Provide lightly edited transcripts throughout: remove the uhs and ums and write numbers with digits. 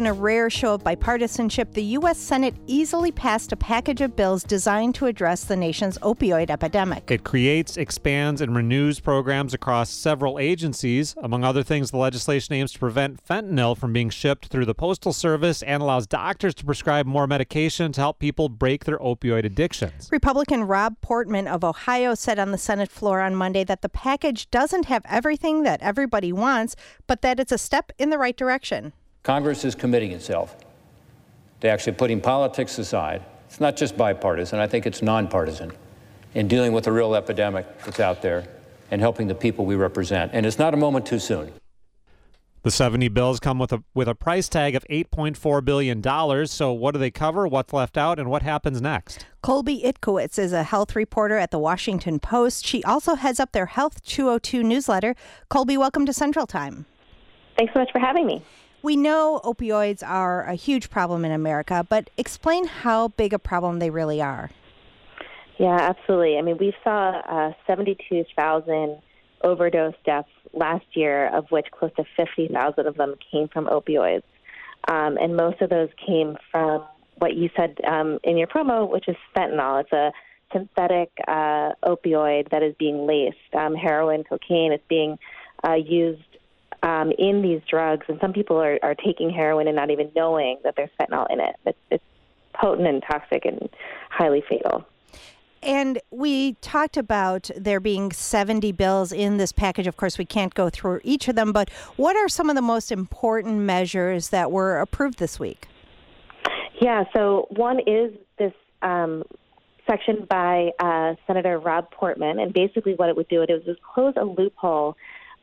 in a rare show of bipartisanship, the U.S. Senate easily passed a package of bills designed to address the nation's opioid epidemic. It creates, expands, and renews programs across several agencies. Among other things, the legislation aims to prevent fentanyl from being shipped through the Postal Service and allows doctors to prescribe more medication to help people break their opioid addictions. Republican Rob Portman of Ohio said on the Senate floor on Monday that the package doesn't have everything that everybody wants, but that it's a step in the right direction. Congress is committing itself to actually putting politics aside. It's not just bipartisan, I think it's nonpartisan in dealing with the real epidemic that's out there and helping the people we represent. And it's not a moment too soon. The 70 bills come with a price tag of $8.4 billion. So what do they cover, what's left out, and what happens next? Colby Itkowitz is a health reporter at the Washington Post. She also heads up their Health 202 newsletter. Colby, welcome to Central Time. Thanks so much for having me. We know opioids are a huge problem in America, but explain how big a problem they really are. Yeah, absolutely. I mean, we saw 72,000 overdose deaths last year, of which close to 50,000 of them came from opioids. And most of those came from what you said in your promo, which is fentanyl. It's a synthetic opioid that is being laced. Heroin, cocaine, it's being used in these drugs, and some people are taking heroin and not even knowing that there's fentanyl in it. It's potent and toxic and highly fatal. And we talked about there being 70 bills in this package. Of course, we can't go through each of them, but what are some of the most important measures that were approved this week? Yeah, so one is this section by Senator Rob Portman, and basically what it would do, it was close a loophole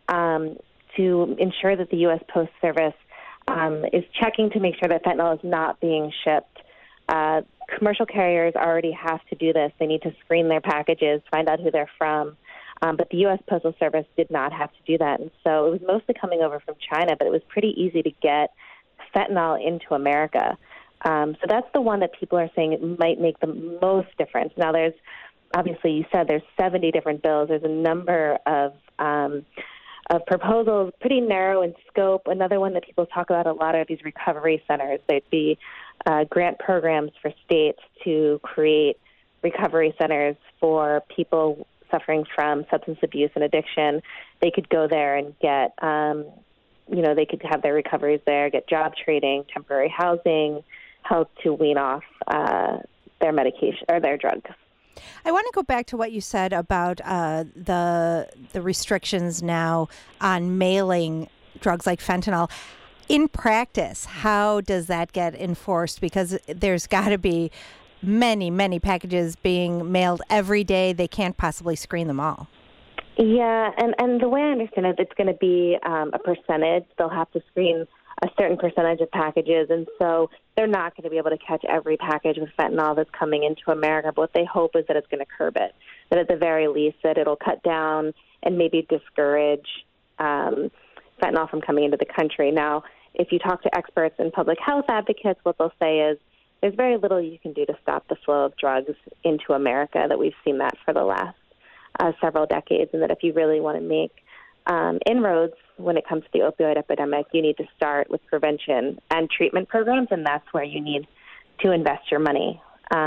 to ensure that the U.S. Post Service is checking to make sure that fentanyl is not being shipped. Commercial carriers already have to do this. They need to screen their packages, find out who they're from. But the U.S. Postal Service did not have to do that. And so it was mostly coming over from China, but it was pretty easy to get fentanyl into America. So that's the one that people are saying it might make the most difference. Now, there's, obviously, you said there's 70 different bills. There's a number of proposals, pretty narrow in scope. Another one that people talk about a lot are these recovery centers. They'd be grant programs for states to create recovery centers for people suffering from substance abuse and addiction. They could go there and get, they could have their recoveries there, get job training, temporary housing, help to wean off their medication or their drugs. I want to go back to what you said about the restrictions now on mailing drugs like fentanyl. In practice, how does that get enforced? Because there's got to be many, many packages being mailed every day. They can't possibly screen them all. Yeah, and the way I understand it, it's going to be a percentage. They'll have to screen a certain percentage of packages, and so they're not going to be able to catch every package with fentanyl that's coming into America. But what they hope is that it's going to curb it, that at the very least that it'll cut down and maybe discourage fentanyl from coming into the country. Now, if you talk to experts and public health advocates, what they'll say is there's very little you can do to stop the flow of drugs into America, that we've seen that for the last several decades, and that if you really want to make inroads when it comes to the opioid epidemic, you need to start with prevention and treatment programs, and that's where you need to invest your money.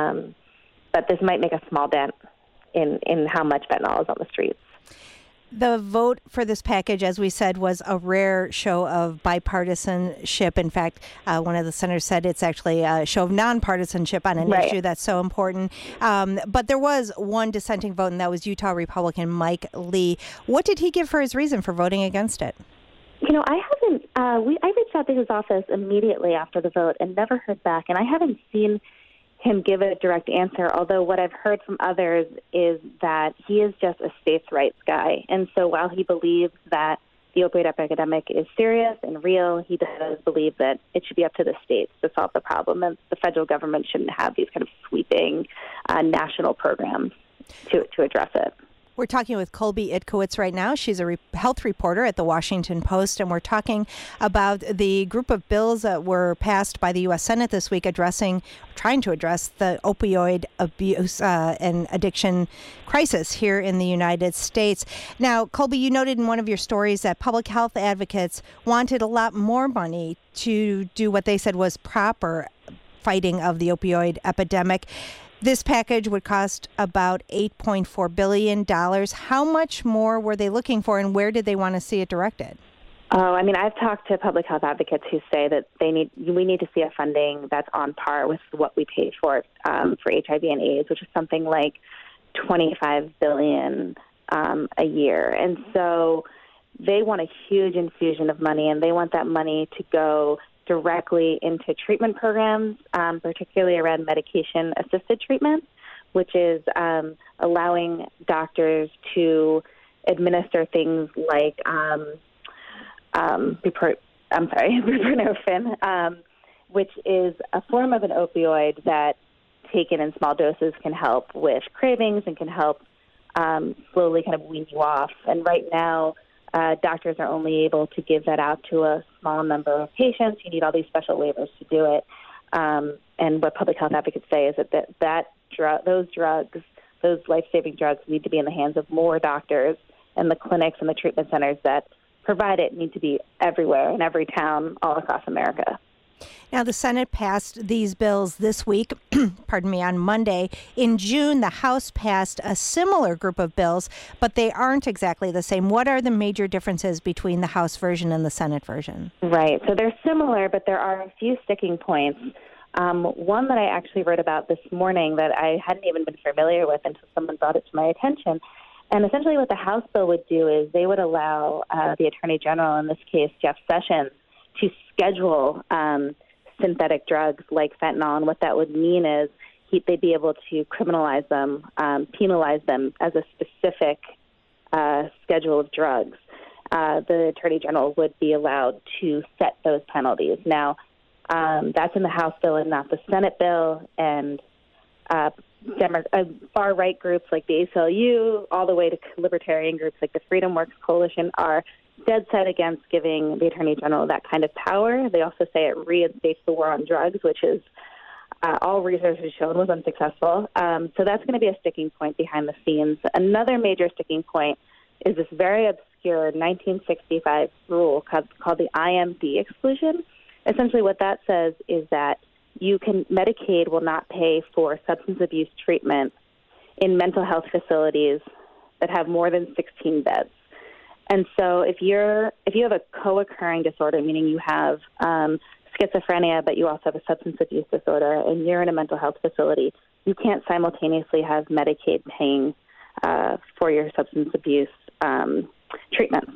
But this might make a small dent in how much fentanyl is on the streets. The vote for this package, as we said, was a rare show of bipartisanship. In fact, one of the senators said it's actually a show of nonpartisanship on an issue that's so important. But there was one dissenting vote, and that was Utah Republican Mike Lee. What did he give for his reason for voting against it? I haven't. I reached out to his office immediately after the vote and never heard back, and I haven't seen him give a direct answer, although what I've heard from others is that he is just a states' rights guy. And so while he believes that the opioid epidemic is serious and real, he does believe that it should be up to the states to solve the problem, and the federal government shouldn't have these kind of sweeping national programs to address it. We're talking with Colby Itkowitz right now. She's a health reporter at the Washington Post, and we're talking about the group of bills that were passed by the U.S. Senate this week trying to address the opioid abuse and addiction crisis here in the United States. Now, Colby, you noted in one of your stories that public health advocates wanted a lot more money to do what they said was proper fighting of the opioid epidemic. This package would cost about $8.4 billion. How much more were they looking for, and where did they want to see it directed? Oh, I mean, I've talked to public health advocates who say that we need to see a funding that's on par with what we pay for HIV and AIDS, which is something like $25 billion a year. And so they want a huge infusion of money, and they want that money to go directly into treatment programs, particularly around medication-assisted treatment, which is allowing doctors to administer things like buprenorphine, which is a form of an opioid that, taken in small doses, can help with cravings and can help slowly kind of wean you off. And right now, doctors are only able to give that out to a small number of patients. You need all these special waivers to do it. And what public health advocates say is that those drugs, those life-saving drugs, need to be in the hands of more doctors, and the clinics and the treatment centers that provide it need to be everywhere in every town all across America. Now, the Senate passed these bills this week, on Monday. In June, the House passed a similar group of bills, but they aren't exactly the same. What are the major differences between the House version and the Senate version? Right. So they're similar, but there are a few sticking points. One that I actually wrote about this morning that I hadn't even been familiar with until someone brought it to my attention. And essentially what the House bill would do is they would allow the Attorney General, in this case Jeff Sessions, to schedule synthetic drugs like fentanyl. And what that would mean is they'd be able to criminalize them, penalize them as a specific schedule of drugs. The Attorney General would be allowed to set those penalties. Now, that's in the House bill and not the Senate bill. And far-right groups like the ACLU, all the way to libertarian groups like the Freedom Works Coalition, are dead set against giving the Attorney General that kind of power. They also say it reinstates the war on drugs, which is all research has shown was unsuccessful. So that's going to be a sticking point behind the scenes. Another major sticking point is this very obscure 1965 rule called the IMD exclusion. Essentially what that says is that Medicaid will not pay for substance abuse treatment in mental health facilities that have more than 16 beds. And so if you have a co-occurring disorder, meaning you have schizophrenia, but you also have a substance abuse disorder, and you're in a mental health facility, you can't simultaneously have Medicaid paying for your substance abuse treatments.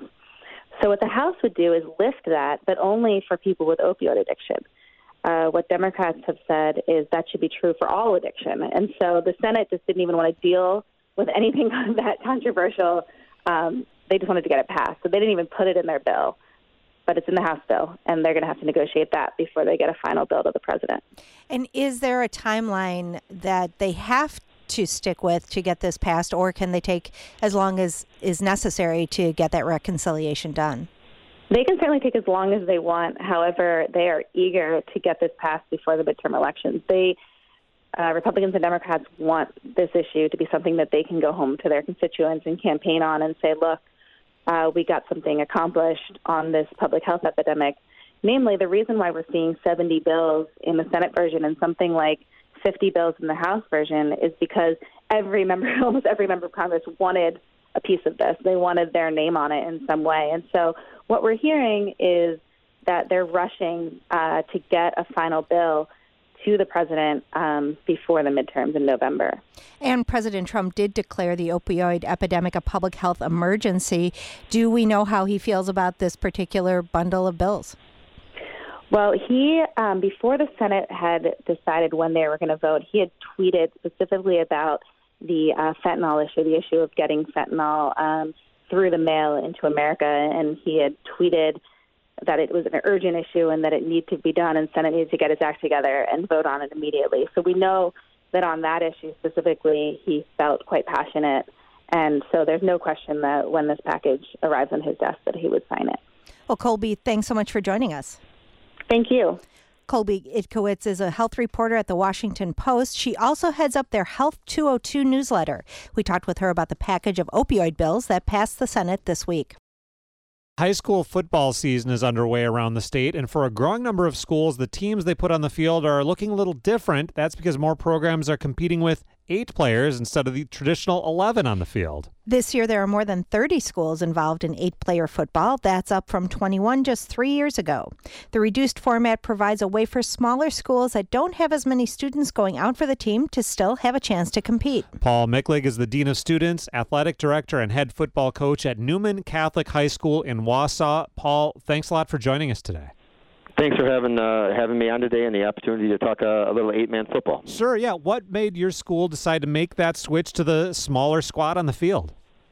So what the House would do is lift that, but only for people with opioid addiction. What Democrats have said is that should be true for all addiction. And so the Senate just didn't even want to deal with anything that controversial. They just wanted to get it passed. So they didn't even put it in their bill. But it's in the House bill, and they're going to have to negotiate that before they get a final bill to the president. And is there a timeline that they have to stick with to get this passed, or can they take as long as is necessary to get that reconciliation done? They can certainly take as long as they want. However, they are eager to get this passed before the midterm elections. Republicans and Democrats want this issue to be something that they can go home to their constituents and campaign on and say, look, we got something accomplished on this public health epidemic. Namely, the reason why we're seeing 70 bills in the Senate version and something like 50 bills in the House version is because almost every member of Congress wanted a piece of this. They wanted their name on it in some way. And so what we're hearing is that they're rushing to get a final bill to the president before the midterms in November. And President Trump did declare the opioid epidemic a public health emergency. Do we know how he feels about this particular bundle of bills? Well, he, before the Senate had decided when they were going to vote, he had tweeted specifically about the fentanyl issue, the issue of getting fentanyl through the mail into America. And he had tweeted that it was an urgent issue and that it needed to be done, and Senate needed to get its act together and vote on it immediately. So we know that on that issue specifically, he felt quite passionate And so there's no question that when this package arrives on his desk that he would sign it. Well, Colby, thanks so much for joining us. Thank you. Colby Itkowitz is a health reporter at the Washington Post. She also heads up their Health 202 newsletter. We talked with her about the package of opioid bills that passed the Senate this week. High school football season is underway around the state, and for a growing number of schools, the teams they put on the field are looking a little different. That's because more programs are competing with 8 players instead of the traditional 11 on the field. This year, there are more than 30 schools involved in 8-player football. That's up from 21 just 3 years ago. The reduced format provides a way for smaller schools that don't have as many students going out for the team to still have a chance to compete. Paul Micklig is the Dean of Students, Athletic Director, and Head Football Coach at Newman Catholic High School in Wausau. Paul, thanks a lot for joining us today. Thanks for having me on today and the opportunity to talk a little 8-man football. Sure, yeah. What made your school decide to make that switch to the smaller squad on the field?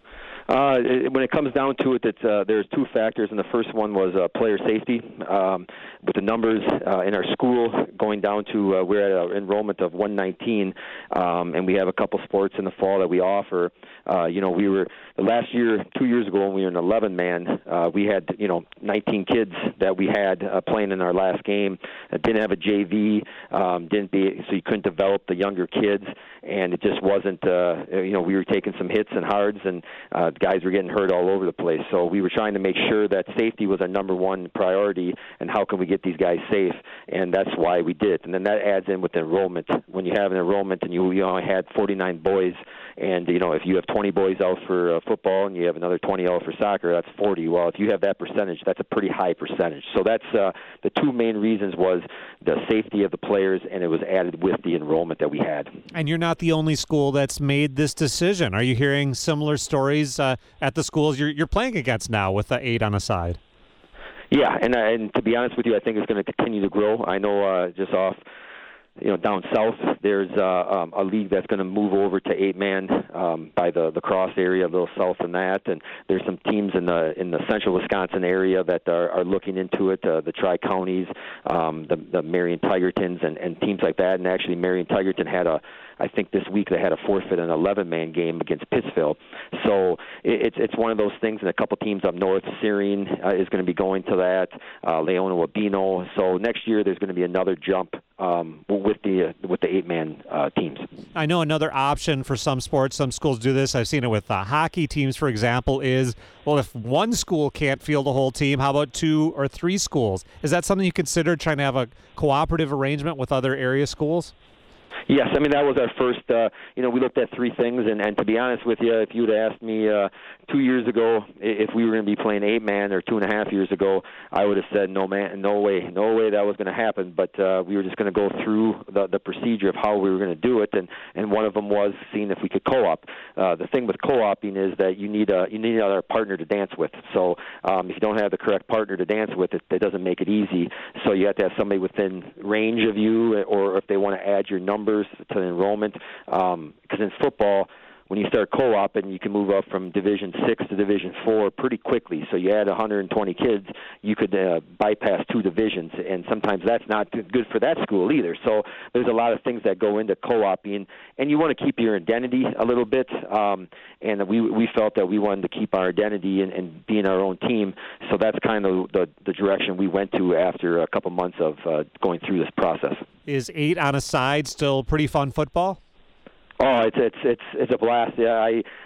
When it comes down to it, there's 2 factors, and the first one was player safety. With the numbers in our school going down to we're at an enrollment of 119, and we have a couple sports in the fall that we offer. We were the last year, 2 years ago, when we were an 11-man, we had 19 kids that we had playing in our last game. Didn't have a JV, so you couldn't develop the younger kids, and it just wasn't. We were taking some hits and hards, and guys were getting hurt all over the place. So we were trying to make sure that safety was our number one priority, and how can we get these guys safe, and that's why we did it. And then that adds in with the enrollment. When you have an enrollment and you only had 49 boys, and if you have 20 boys out for football and you have another 20 out for soccer, that's 40. Well, if you have that percentage, that's a pretty high percentage. So that's the 2 main reasons was the safety of the players, and it was added with the enrollment that we had. And you're not the only school that's made this decision. Are you hearing similar stories at the schools you're playing against now with the 8 on a side? Yeah, and to be honest with you, I think it's going to continue to grow. I know just off down south, there's a league that's going to move over to 8-man by the Cross area, a little south than that. And there's some teams in the central Wisconsin area that are looking into it, the Tri-Counties, the Marion Tigertons, and teams like that. And actually, Marion Tigerton had I think this week they had a forfeit an 11-man game against Pittsfield. So it's one of those things, and a couple teams up north, Syrian is going to be going to that, Leona Wabino. So next year there's going to be another jump with the 8-man teams. I know another option for some sports, some schools do this. I've seen it with hockey teams, for example, is, well, if one school can't field a whole team, how about 2 or 3 schools? Is that something you consider, trying to have a cooperative arrangement with other area schools? Yes, I mean, that was our first, we looked at 3 things, and to be honest with you, if you'd asked me 2 years ago if we were going to be playing 8-man, or 2.5 years ago, I would have said, no way that was going to happen, but we were just going to go through the procedure of how we were going to do it, and one of them was seeing if we could co-op. The thing with co-oping is that you need another partner to dance with, so if you don't have the correct partner to dance with, it doesn't make it easy, so you have to have somebody within range of you, or if they want to add your numbers to the enrollment, because in football, when you start co-oping, you can move up from Division 6 to Division 4 pretty quickly. So you add 120 kids, you could bypass 2 divisions, and sometimes that's not good for that school either. So there's a lot of things that go into co-oping, and you want to keep your identity a little bit, and we felt that we wanted to keep our identity and being our own team. So that's kind of the direction we went to after a couple months of going through this process. Is 8 on a side still pretty fun football? Oh, it's a blast. Yeah,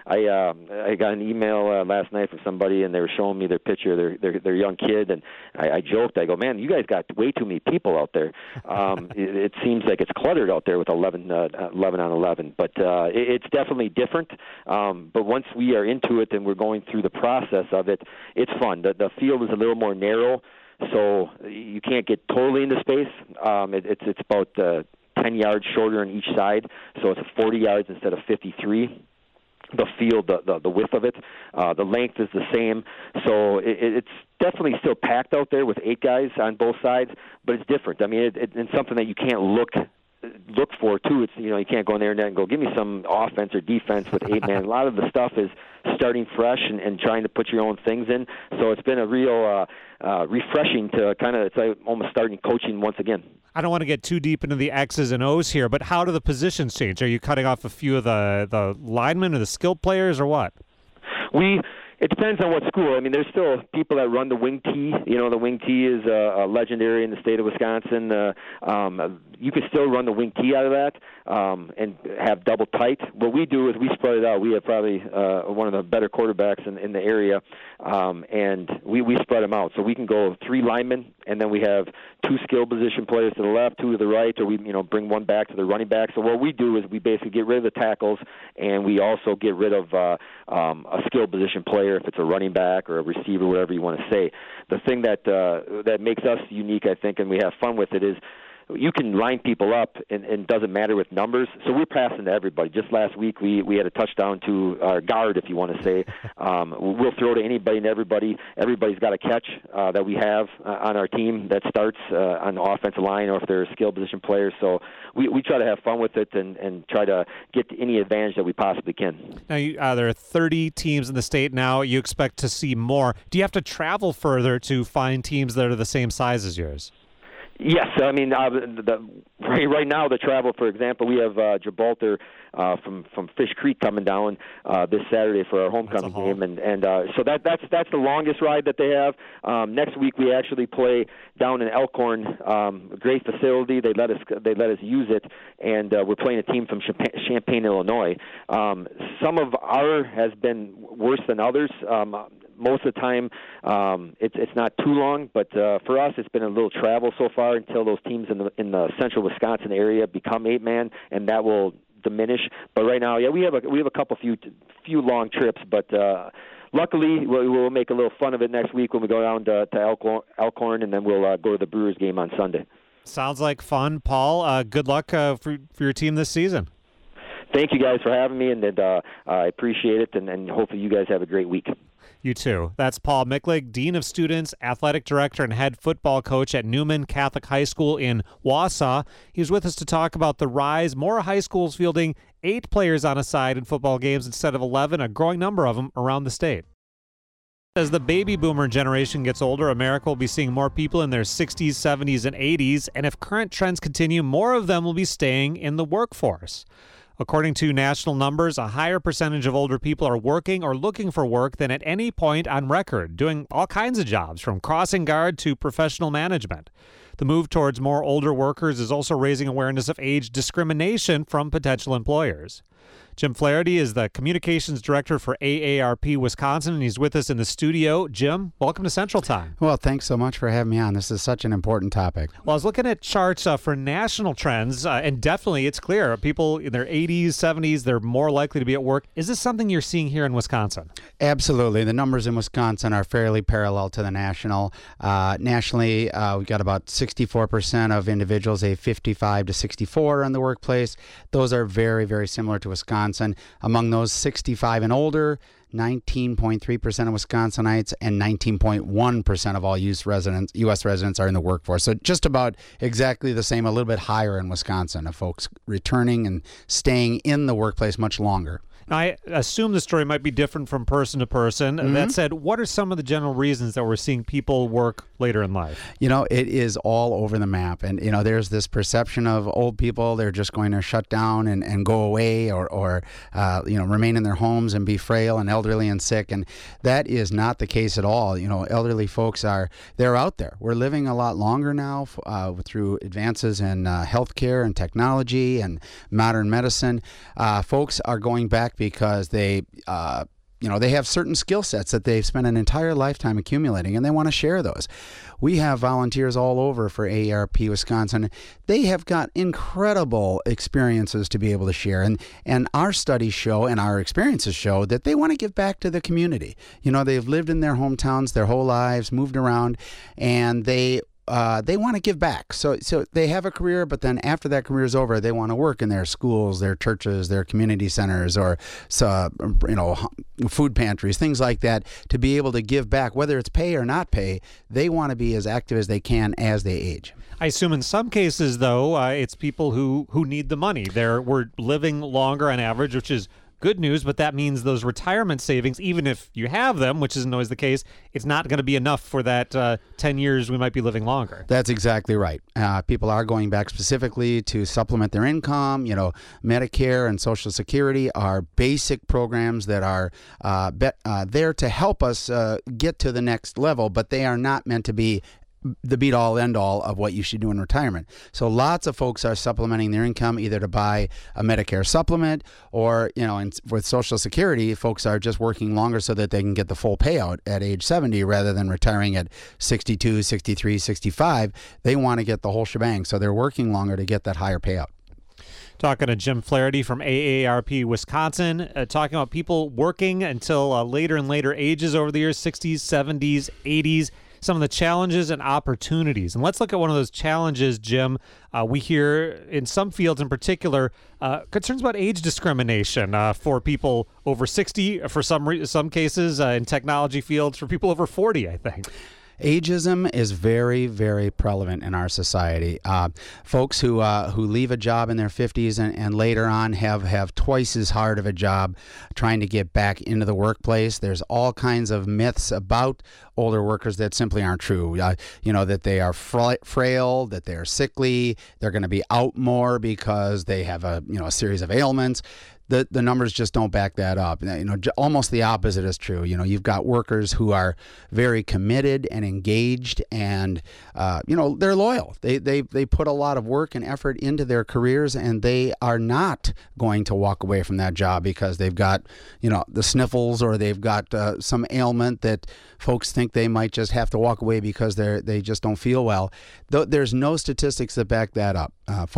I got an email last night from somebody, and they were showing me their picture, their young kid, and I joked. I go, man, you guys got way too many people out there. It seems like it's cluttered out there with 11 on 11, but it's definitely different. But once we are into it and we're going through the process of it, it's fun. The field is a little more narrow, so you can't get totally into space. It's about 10 yards shorter on each side, so it's 40 yards instead of 53. The field, the width of it, the length is the same, so it's definitely still packed out there with 8 guys on both sides, but it's different. I mean, it's something that you can't look look for too. It's you can't go in there and go give me some offense or defense with 8-man. A lot of the stuff is starting fresh and trying to put your own things in. So it's been a real refreshing to it's like almost starting coaching once again. I don't want to get too deep into the X's and O's here, but how do the positions change? Are you cutting off a few of the linemen or the skilled players or what? It depends on what school. I mean, there's still people that run the wing T. The wing T is legendary in the state of Wisconsin. You can still run the wing T out of that and have double tight. What we do is we spread it out. We have probably one of the better quarterbacks in the area, and we spread them out. So we can go 3 linemen, and then we have 2 skill position players to the left, 2 to the right, or we bring one back to the running back. So what we do is we basically get rid of the tackles, and we also get rid of a skill position player if it's a running back or a receiver, whatever you want to say. The thing that makes us unique, I think, and we have fun with it is you can line people up, and it doesn't matter with numbers. So we're passing to everybody. Just last week, we had a touchdown to our guard, if you want to say. We'll throw to anybody and everybody. Everybody's got a catch that we have on our team that starts on the offensive line, or if they're skill position players. So we try to have fun with it and try to get any advantage that we possibly can. Now, there are 30 teams in the state now. You expect to see more. Do you have to travel further to find teams that are the same size as yours? Yes, I mean right now the travel. For example, we have Gibraltar from Fish Creek coming down this Saturday for our homecoming game, and so that's the longest ride that they have. Next week we actually play down in Elkhorn, a great facility. They let us use it, and we're playing a team from Champaign, Illinois. Some of our has been worse than others. Most of the time, it's not too long, but for us, it's been a little travel so far until those teams in the central Wisconsin area become 8-man, and that will diminish. But right now, we have a couple few long trips, but luckily we'll make a little fun of it next week when we go down to Elkhorn, and then we'll go to the Brewers game on Sunday. Sounds like fun, Paul. Good luck for your team this season. Thank you guys for having me, and I appreciate it, and hopefully you guys have a great week. You too. That's Paul Micklig, Dean of Students, Athletic Director, and Head Football Coach at Newman Catholic High School in Wausau. He's with us to talk about the rise. More high schools fielding 8 players on a side in football games instead of 11, a growing number of them around the state. As the baby boomer generation gets older, America will be seeing more people in their 60s, 70s, and 80s, and if current trends continue, more of them will be staying in the workforce. According to national numbers, a higher percentage of older people are working or looking for work than at any point on record, doing all kinds of jobs, from crossing guard to professional management. The move towards more older workers is also raising awareness of age discrimination from potential employers. Jim Flaherty is the Communications Director for AARP Wisconsin, and he's with us in the studio. Jim, welcome to Central Time. Well, thanks so much for having me on. This is such an important topic. Well, I was looking at charts for national trends, and definitely it's clear. People in their 80s, 70s, they're more likely to be at work. Is this something you're seeing here in Wisconsin? Absolutely. The numbers in Wisconsin are fairly parallel to the national. Nationally, we've got about 64% of individuals age 55 to 64 in the workplace. Those are very, very similar to Wisconsin. Among those 65 and older, 19.3% of Wisconsinites and 19.1% of all U.S. residents are in the workforce. So just about exactly the same, a little bit higher in Wisconsin of folks returning and staying in the workplace much longer. Now, I assume the story might be different from person to person. Mm-hmm. That said, what are some of the general reasons that we're seeing people work later in life? It is all over the map. And, there's this perception of old people, they're just going to shut down and go away or remain in their homes and be frail and elderly and sick. And that is not the case at all. Elderly folks they're out there. We're living a lot longer now through advances in healthcare and technology and modern medicine. Folks are going back because they have certain skill sets that they've spent an entire lifetime accumulating, and they want to share those. We have volunteers all over for AARP Wisconsin. They have got incredible experiences to be able to share, and our studies show and our experiences show that they want to give back to the community. They've lived in their hometowns their whole lives, moved around, and they they want to give back. So they have a career, but then after that career is over, they want to work in their schools, their churches, their community centers, or food pantries, things like that, to be able to give back, whether it's pay or not pay. They want to be as active as they can as they age. I assume in some cases, though, it's people who need the money. we're living longer on average, which is good news, but that means those retirement savings, even if you have them, which isn't always the case, it's not going to be enough for that 10 years we might be living longer. That's exactly right. People are going back specifically to supplement their income. Medicare and Social Security are basic programs that are there to help us get to the next level, but they are not meant to be the be-all, end-all of what you should do in retirement. So lots of folks are supplementing their income either to buy a Medicare supplement or, with Social Security, folks are just working longer so that they can get the full payout at age 70 rather than retiring at 62, 63, 65. They want to get the whole shebang, so they're working longer to get that higher payout. Talking to Jim Flaherty from AARP Wisconsin, talking about people working until later and later ages over the years, 60s, 70s, 80s. Some of the challenges and opportunities. And let's look at one of those challenges, Jim. We hear in some fields in particular concerns about age discrimination for people over 60, for some cases in technology fields, for people over 40, I think. Ageism is very, very prevalent in our society. Folks who leave a job in their 50s and later on have twice as hard of a job trying to get back into the workplace. There's all kinds of myths about older workers that simply aren't true. That they are frail, that they're sickly, they're going to be out more because they have a series of ailments. The numbers just don't back that up. Almost the opposite is true. You've got workers who are very committed and engaged, and they're loyal. They put a lot of work and effort into their careers, and they are not going to walk away from that job because they've got the sniffles or they've got some ailment that folks think they might just have to walk away because they just don't feel well. There's no statistics that back that up.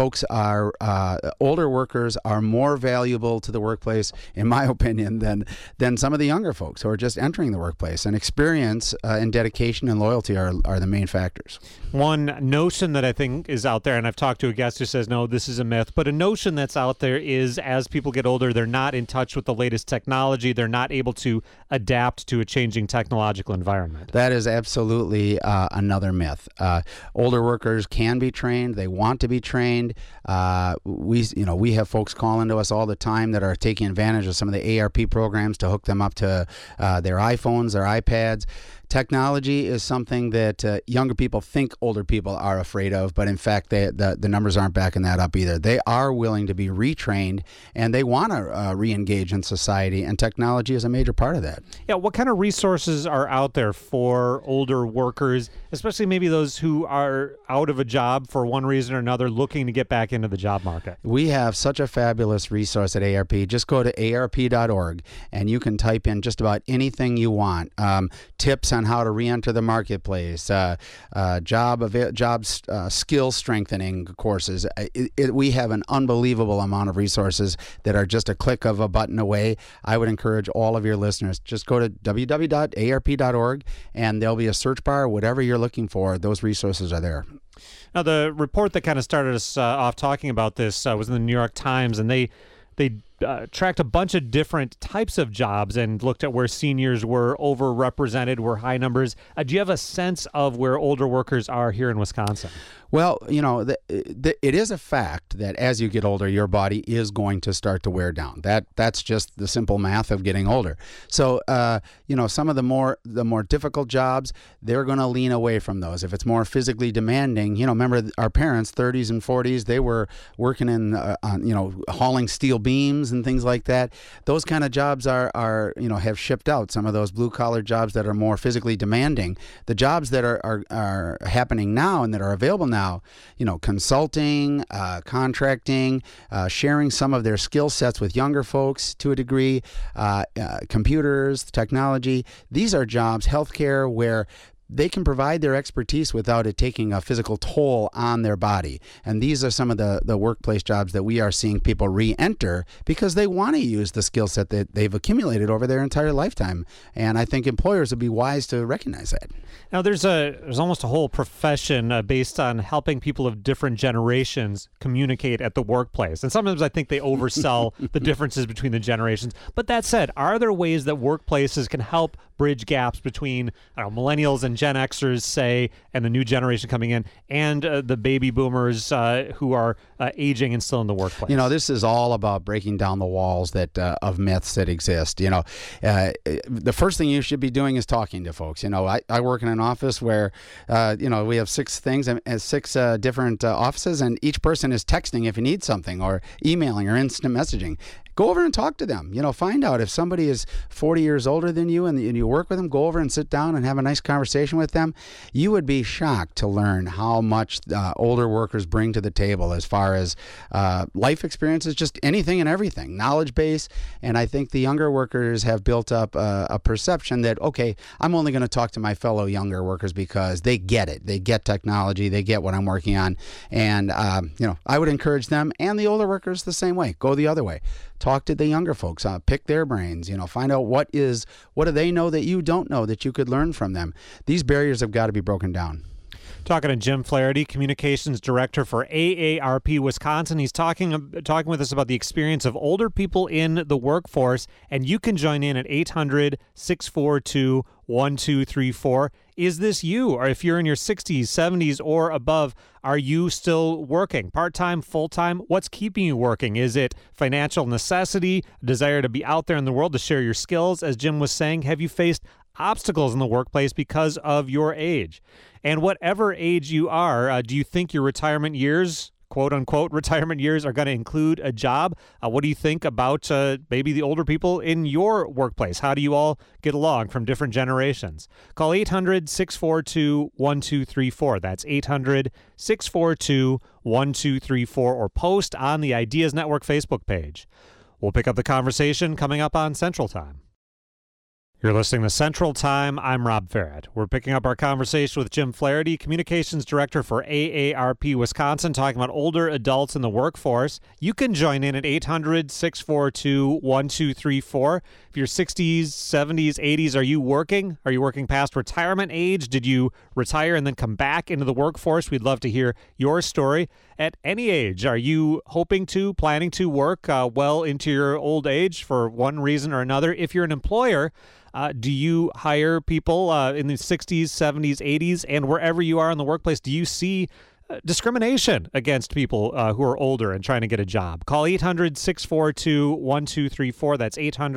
Older workers are more valuable to the workplace, in my opinion, than some of the younger folks who are just entering the workplace. And experience and dedication and loyalty are the main factors. One notion that I think is out there, and I've talked to a guest who says, no, this is a myth, but a notion that's out there is as people get older, they're not in touch with the latest technology. They're not able to adapt to a changing technological environment. That is absolutely another myth. Older workers can be trained. They want to be trained. We have folks calling to us all the time that are taking advantage of some of the ARP programs to hook them up to their iPhones, their iPads. Technology is something that younger people think older people are afraid of, but in fact, the numbers aren't backing that up either. They are willing to be retrained, and they want to re-engage in society, and technology is a major part of that. Yeah, what kind of resources are out there for older workers, especially maybe those who are out of a job for one reason or another, looking to get back into the job market? We have such a fabulous resource at ARP. Just go to arp.org, and you can type in just about anything you want. Tips on how to re-enter the marketplace, skill strengthening courses. We have an unbelievable amount of resources that are just a click of a button away. I would encourage all of your listeners, just go to www.arp.org, and there'll be a search bar. Whatever you're looking for, those resources are there. Now, the report that kind of started us off talking about this was in the New York Times, and they tracked a bunch of different types of jobs and looked at where seniors were overrepresented, were high numbers. Do you have a sense of where older workers are here in Wisconsin? Well, it is a fact that as you get older, your body is going to start to wear down. That's just the simple math of getting older. So, some of the more difficult jobs, they're going to lean away from those. If it's more physically demanding, remember our parents, 30s and 40s, they were working in, hauling steel beams and things like that. Those kind of jobs are have shipped out. Some of those blue collar jobs that are more physically demanding. The jobs that are happening now and that are available now, consulting, contracting, sharing some of their skill sets with younger folks to a degree, computers, technology. These are jobs, healthcare, where they can provide their expertise without it taking a physical toll on their body. And these are some of the workplace jobs that we are seeing people re-enter because they want to use the skill set that they've accumulated over their entire lifetime. And I think employers would be wise to recognize that. Now, there's almost a whole profession based on helping people of different generations communicate at the workplace. And sometimes I think they oversell the differences between the generations. But that said, are there ways that workplaces can help bridge gaps between millennials and Gen Xers, say, and the new generation coming in, and the baby boomers who are aging and still in the workplace? This is all about breaking down the walls that of myths that exist. The first thing you should be doing is talking to folks. I work in an office where, we have 6 things and 6 different offices, and each person is texting if you need something, or emailing, or instant messaging. Go over and talk to them. Find out if somebody is 40 years older than you and you work with them. Go over and sit down and have a nice conversation with them. You would be shocked to learn how much older workers bring to the table as far as life experiences, just anything and everything, knowledge base. And I think the younger workers have built up a perception that, okay, I'm only going to talk to my fellow younger workers because they get it. They get technology. They get what I'm working on. And, I would encourage them and the older workers the same way. Go the other way. Talk to the younger folks, pick their brains, find out what do they know that you don't know that you could learn from them. These barriers have got to be broken down. Talking to Jim Flaherty, Communications Director for AARP Wisconsin. He's talking with us about the experience of older people in the workforce, and you can join in at 800-642-1234. Is this you? Or if you're in your 60s, 70s, or above, are you still working? Part-time, full-time? What's keeping you working? Is it financial necessity, a desire to be out there in the world to share your skills? As Jim was saying, have you faced obstacles in the workplace because of your age? And whatever age you are, do you think your retirement years, quote unquote, retirement years, are going to include a job? What do you think about maybe the older people in your workplace? How do you all get along from different generations? Call 800-642-1234. That's 800-642-1234, or post on the Ideas Network Facebook page. We'll pick up the conversation coming up on Central Time. You're listening to Central Time. I'm Rob Farrett. We're picking up our conversation with Jim Flaherty, Communications Director for AARP Wisconsin, talking about older adults in the workforce. You can join in at 800-642-1234. If you're 60s, 70s, 80s, are you working? Are you working past retirement age? Did you retire and then come back into the workforce? We'd love to hear your story. At any age, are you planning to work well into your old age for one reason or another? If you're an employer, do you hire people in the 60s, 70s, 80s, and wherever you are in the workplace, do you see discrimination against people who are older and trying to get a job? Call 800-642-1234. That's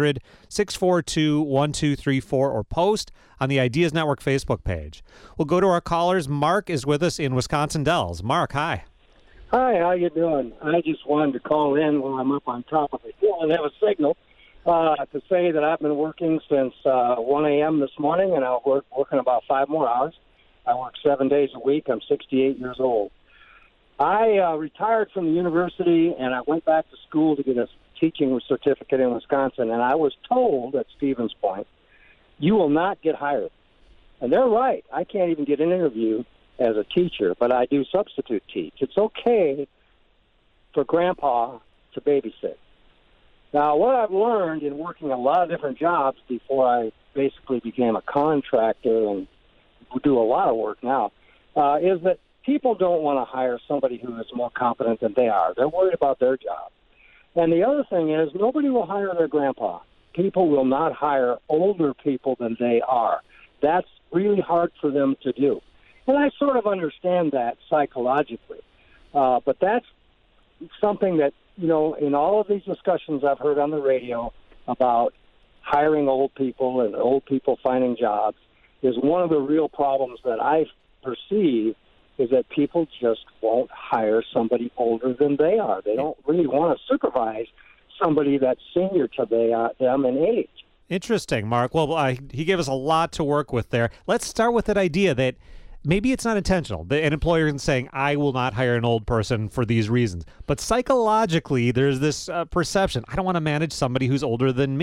800-642-1234, or post on the Ideas Network Facebook page. We'll go to our callers. Mark is with us in Wisconsin Dells. Mark, hi. Hi, how you doing? I just wanted to call in while I'm up on top of the hill and have a signal to say that I've been working since 1 a.m. this morning, and I'll working about 5 more hours. I work 7 days a week. I'm 68 years old. I retired from the university, and I went back to school to get a teaching certificate in Wisconsin, and I was told at Stevens Point, you will not get hired. And they're right. I can't even get an interview as a teacher, but I do substitute teach. It's okay for Grandpa to babysit. Now, what I've learned in working a lot of different jobs before I basically became a contractor and do a lot of work now, is that people don't want to hire somebody who is more competent than they are. They're worried about their job. And the other thing is, nobody will hire their grandpa. People will not hire older people than they are. That's really hard for them to do. And I sort of understand that psychologically. But that's something that, in all of these discussions I've heard on the radio about hiring old people and old people finding jobs, is one of the real problems that I perceive is that people just won't hire somebody older than they are. They don't really want to supervise somebody that's senior to them in age. Interesting, Mark. Well, he gave us a lot to work with there. Let's start with that idea that maybe it's not intentional. An employer is saying, I will not hire an old person for these reasons. But psychologically, there's this perception, I don't want to manage somebody who's older than me.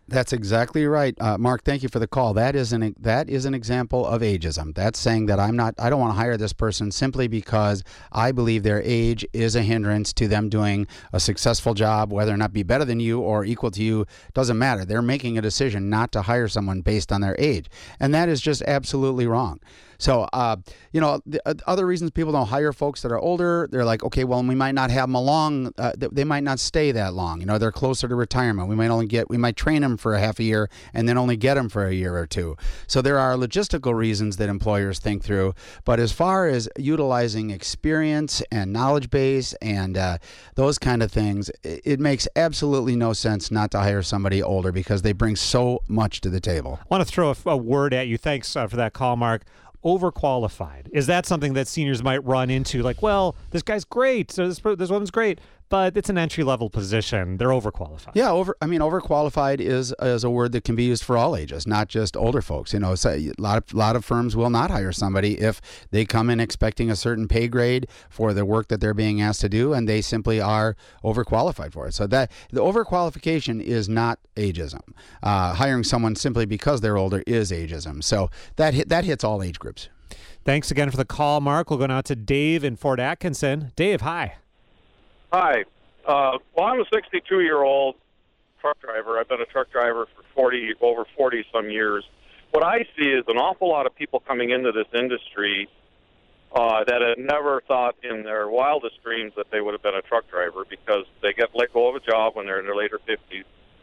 That's exactly right, Mark. Thank you for the call. That is an example of ageism. That's saying that I don't want to hire this person simply because I believe their age is a hindrance to them doing a successful job, whether or not be better than you or equal to you, doesn't matter. They're making a decision not to hire someone based on their age, and that is just absolutely wrong. So, the other reasons people don't hire folks that are older, they're like, okay, well, we might not have them along. They might not stay that long. They're closer to retirement. We might train them for a half a year and then only get them for a year or two. So there are logistical reasons that employers think through. But as far as utilizing experience and knowledge base and those kind of things, it makes absolutely no sense not to hire somebody older because they bring so much to the table. I want to throw a word at you. Thanks for that call, Mark. Overqualified. Is that something that seniors might run into? Like, well, this guy's great, so this woman's great, but it's an entry-level position. They're overqualified. Yeah, overqualified is a word that can be used for all ages, not just older folks. So a lot of firms will not hire somebody if they come in expecting a certain pay grade for the work that they're being asked to do, and they simply are overqualified for it. So that the overqualification is not ageism. Hiring someone simply because they're older is ageism. So that hits all age groups. Thanks again for the call, Mark. We'll go now to Dave in Fort Atkinson. Dave, hi. Hi. Well, I'm a 62-year-old truck driver. I've been a truck driver for over 40-some years. What I see is an awful lot of people coming into this industry that had never thought in their wildest dreams that they would have been a truck driver because they get let go of a job when they're in their later 50s.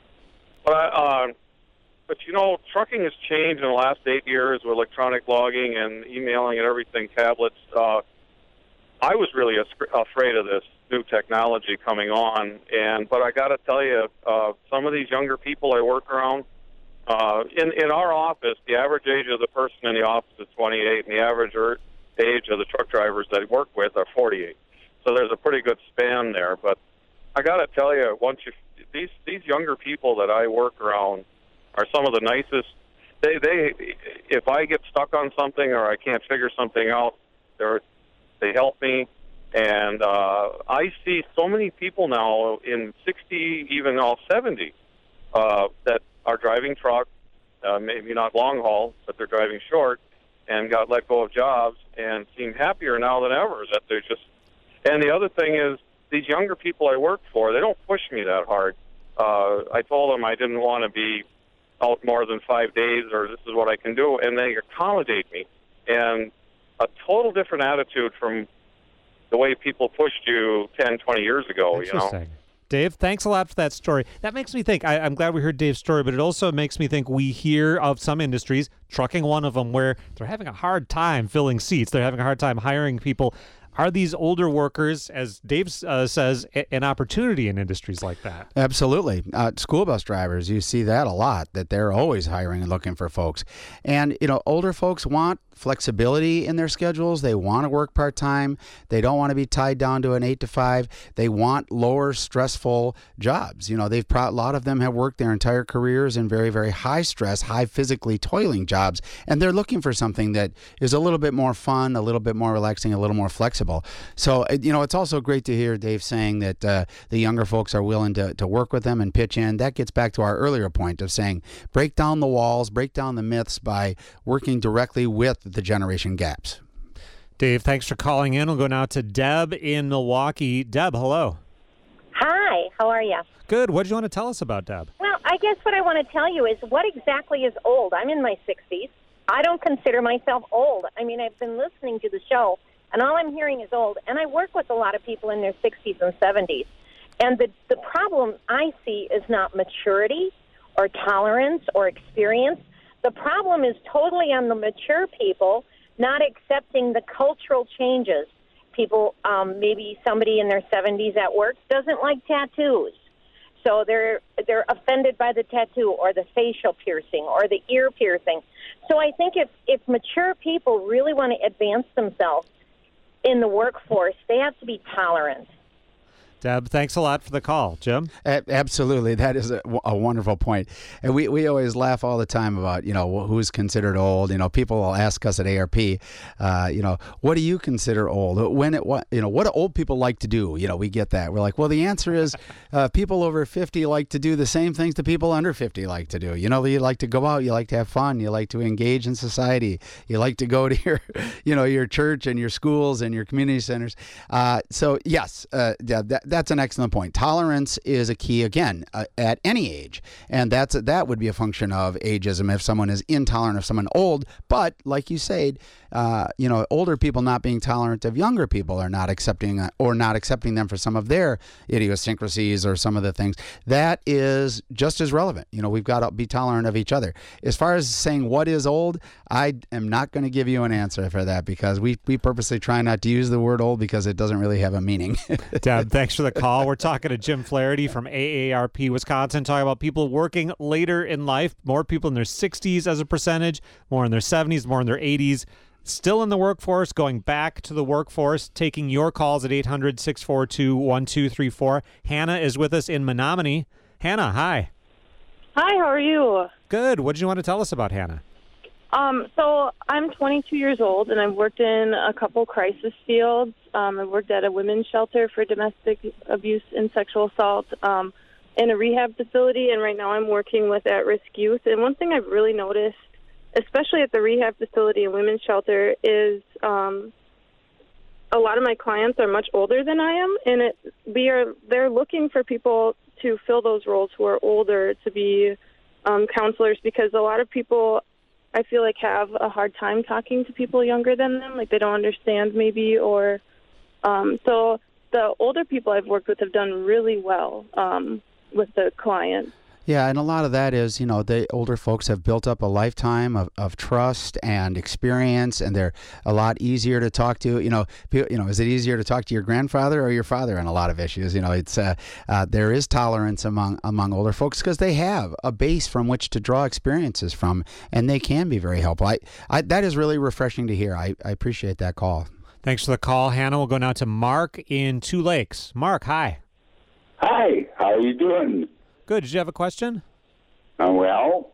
But trucking has changed in the last 8 years with electronic logging and emailing and everything, tablets. I was really afraid of this new technology coming on, but I got to tell you, some of these younger people I work around, in our office, the average age of the person in the office is 28, and the average age of the truck drivers that I work with are 48. So there's a pretty good span there. But I got to tell you, these younger people that I work around are some of the nicest. They if I get stuck on something or I can't figure something out, they help me. And I see so many people now in 60, even all 70, that are driving truck, maybe not long haul, but they're driving short, and got let go of jobs and seem happier now than ever. That they're just. And the other thing is, these younger people I work for, they don't push me that hard. I told them I didn't want to be out more than 5 days, or this is what I can do, and they accommodate me. And a total different attitude from the way people pushed you 10, 20 years ago. Interesting. Dave, thanks a lot for that story. That makes me think, I'm glad we heard Dave's story, but it also makes me think we hear of some industries, trucking one of them, where they're having a hard time filling seats. They're having a hard time hiring people. Are these older workers, as Dave says, an opportunity in industries like that? Absolutely. School bus drivers, you see that a lot, that they're always hiring and looking for folks. And, older folks want flexibility in their schedules. They want to work part-time. They don't want to be tied down to an 8 to 5. They want lower stressful jobs. A lot of them have worked their entire careers in very, very high stress, high physically toiling jobs. And they're looking for something that is a little bit more fun, a little bit more relaxing, a little more flexible. So, it's also great to hear Dave saying that the younger folks are willing to work with them and pitch in. That gets back to our earlier point of saying, break down the walls, break down the myths by working directly with the generation gaps. Dave, thanks for calling in. We'll go now to Deb in Milwaukee. Deb, hello. Hi, how are you? Good. What do you want to tell us about, Deb? Well, I guess what I want to tell you is what exactly is old? I'm in my 60s. I don't consider myself old. I mean, I've been listening to the show, and all I'm hearing is old. And I work with a lot of people in their 60s and 70s. And the problem I see is not maturity or tolerance or experience. The problem is totally on the mature people not accepting the cultural changes. People, maybe somebody in their 70s at work doesn't like tattoos. So they're offended by the tattoo or the facial piercing or the ear piercing. So I think if mature people really want to advance themselves in the workforce, they have to be tolerant. Deb, thanks a lot for the call. Jim? Absolutely. That is a wonderful point. And we always laugh all the time about, who's considered old. People will ask us at ARP, what do you consider old? What do old people like to do? We get that. We're like, well, the answer is people over 50 like to do the same things that people under 50 like to do. You like to go out, you like to have fun, you like to engage in society, you like to go to your church and your schools and your community centers. So yes, that's an excellent point. Tolerance is a key, again, at any age. And that would be a function of ageism if someone is intolerant of someone old. But like you said, older people not being tolerant of younger people or not accepting them for some of their idiosyncrasies or some of the things. That is just as relevant. We've got to be tolerant of each other. As far as saying what is old, I am not going to give you an answer for that because we purposely try not to use the word old because it doesn't really have a meaning. Deb, thanks for the call. We're talking to Jim Flaherty from AARP Wisconsin, talking about people working later in life, more people in their 60s as a percentage, more in their 70s, more in their 80s. Still in the workforce, going back to the workforce, taking your calls at 800-642-1234. Hannah is with us in Menominee. Hannah, hi. Hi, how are you? Good. What did you want to tell us about Hannah? So I'm 22 years old, and I've worked in a couple crisis fields. I've worked at a women's shelter for domestic abuse and sexual assault in a rehab facility, and right now I'm working with at-risk youth. And one thing I've really noticed, especially at the rehab facility and women's shelter, is a lot of my clients are much older than I am, and they're looking for people to fill those roles who are older to be counselors, because a lot of people, I feel like, have a hard time talking to people younger than them, like they don't understand maybe, or so the older people I've worked with have done really well with the clients. Yeah, and a lot of that is, the older folks have built up a lifetime of trust and experience, and they're a lot easier to talk to. Is it easier to talk to your grandfather or your father on a lot of issues? It's there is tolerance among older folks because they have a base from which to draw experiences from, and they can be very helpful. That is really refreshing to hear. I appreciate that call. Thanks for the call, Hannah. We'll go now to Mark in Two Lakes. Mark, hi. Hi, how are you doing? Good. Did you have a question? Well,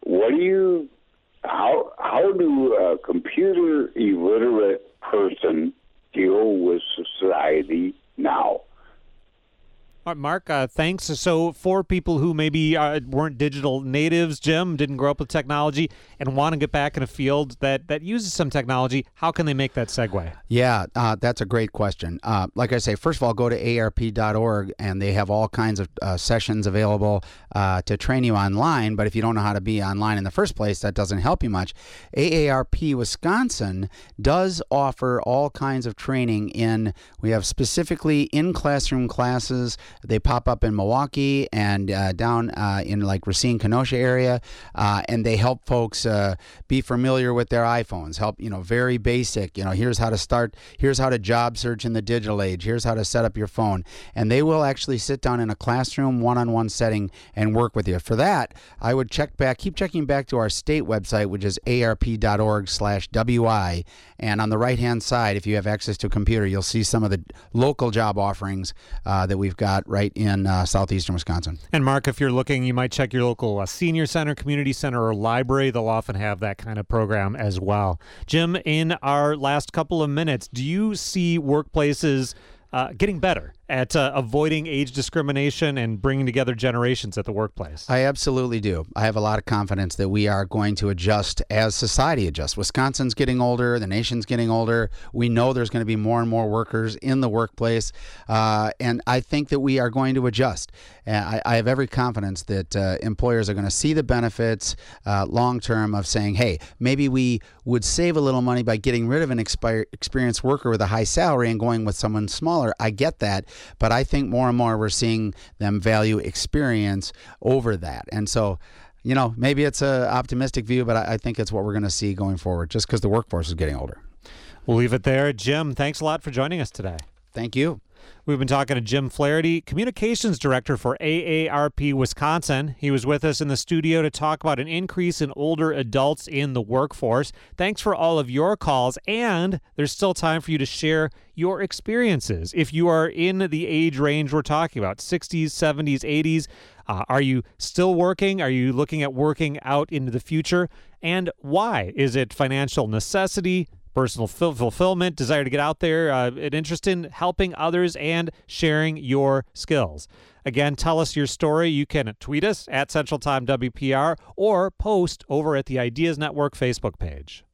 how do a computer illiterate person deal with society now? All right, Mark, thanks. So for people who maybe weren't digital natives, Jim, didn't grow up with technology and want to get back in a field that uses some technology, how can they make that segue? Yeah, that's a great question. Like I say, first of all, go to AARP.org, and they have all kinds of sessions available to train you online. But if you don't know how to be online in the first place, that doesn't help you much. AARP Wisconsin does offer all kinds of training we have specifically in-classroom classes. They pop up in Milwaukee and down in like Racine, Kenosha area, and they help folks be familiar with their iPhones. Help, very basic. Here's how to start. Here's how to job search in the digital age. Here's how to set up your phone. And they will actually sit down in a classroom, one-on-one setting and work with you. For that, I would keep checking back to our state website, which is arp.org/WI. And on the right-hand side, if you have access to a computer, you'll see some of the local job offerings that we've got right in southeastern Wisconsin. And Mark, if you're looking, you might check your local senior center, community center, or library. They'll often have that kind of program as well. Jim, in our last couple of minutes, do you see workplaces getting better at avoiding age discrimination and bringing together generations at the workplace? I absolutely do. I have a lot of confidence that we are going to adjust as society adjusts. Wisconsin's getting older. The nation's getting older. We know there's going to be more and more workers in the workplace, and I think that we are going to adjust. I have every confidence that employers are going to see the benefits long-term of saying, hey, maybe we would save a little money by getting rid of an experienced worker with a high salary and going with someone smaller. I get that. But I think more and more we're seeing them value experience over that. And so, maybe it's an optimistic view, but I think it's what we're going to see going forward just because the workforce is getting older. We'll leave it there. Jim, thanks a lot for joining us today. Thank you. We've been talking to Jim Flaherty, Communications Director for AARP Wisconsin. He was with us in the studio to talk about an increase in older adults in the workforce. Thanks for all of your calls, and there's still time for you to share your experiences. If you are in the age range we're talking about, 60s, 70s, 80s, are you still working? Are you looking at working out into the future? And why? Is it financial necessity, personal fulfillment, desire to get out there, an interest in helping others and sharing your skills? Again, tell us your story. You can tweet us at Central Time WPR or post over at the Ideas Network Facebook page.